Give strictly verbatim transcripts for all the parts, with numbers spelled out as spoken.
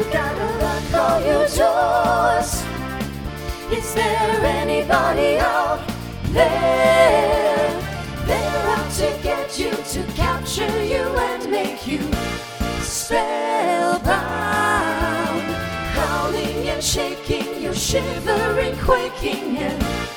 gotta lock all your doors. Is there anybody out there? They're out to get you, to capture you and make you spellbound. Howling and shaking, you're shivering, quaking and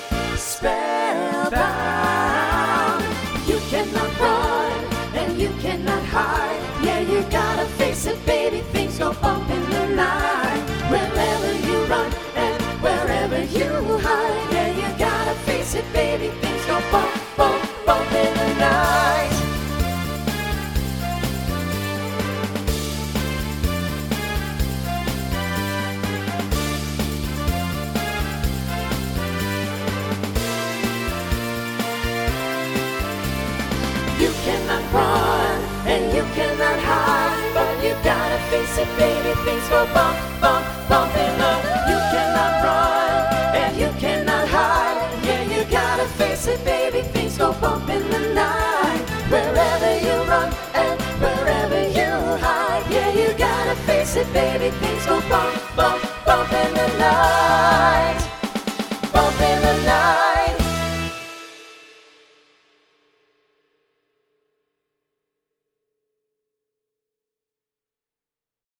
spellbound. You cannot run and you cannot hide. Yeah, you gotta face it, baby, things go bump in the night. Wherever you run and wherever you hide. Yeah, you gotta face it, baby, things go bump, bump, bump in the night. You cannot run and you cannot hide, but you gotta face it, baby, things go bump,